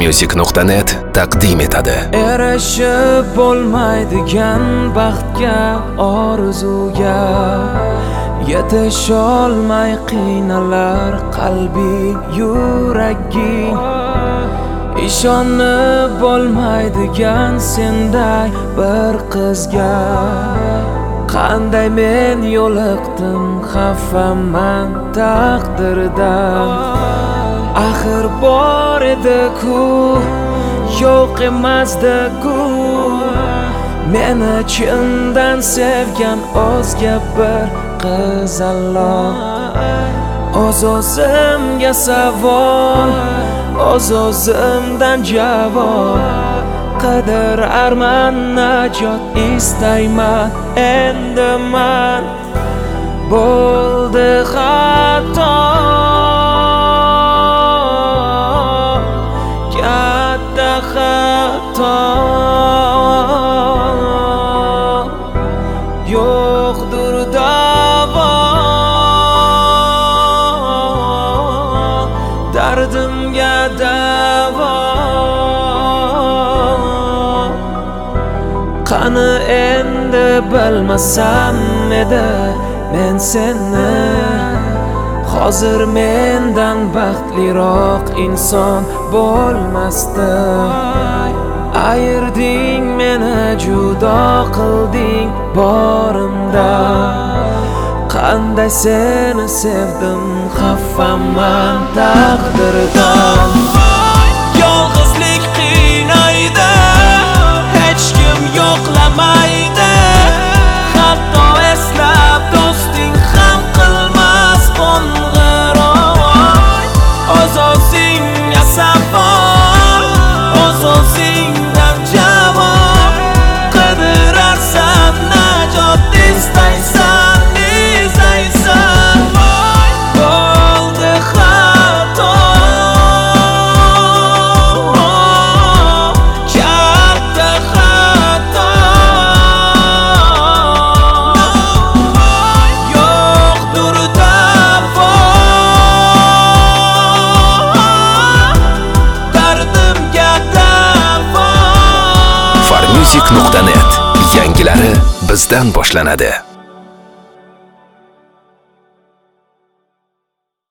Farmusic.net taqdim etadi. Erishib bo'lmaydigan baxtga, orzuga yetisholmay qiynalar qalbi, yuraging. Ishonib bo'lmaydigan senday bir qizga qanday men yo'liqdim, xafaman taqdirdan. Axir bor edi-ku, yo'q emasdi-ku, meni chindan sevgan o'zga bir qiz. Alloh o'z-o'zimga savol, o'z-o'zimdan javob qidirarman, najot istayman. Endi man bo'ldi xato, katta xato. Yo'qdir davo dardimga, davo. Qani endi bilmasam edi men seni, hozir mendan baxtliroq inson bo'lmasdim. Ayirding meni, judo qilding borimdan. Qanday seni sevdim, xafaman taqdirdan. Yolg'izlik qiynaydi, hech kim yo'qlamaydi. Hatto eslab do'sting ham qilmas qo'ng'iroq. O'z-o'zingga savol, o'z-o'zingdan javob qidirarsan, najot istaysan, izlaysan. Bo'ldi xato, katta xato. Yo'qdir davo dardimga, davo. Farmusic.net yangilari bizdan boshlanadi.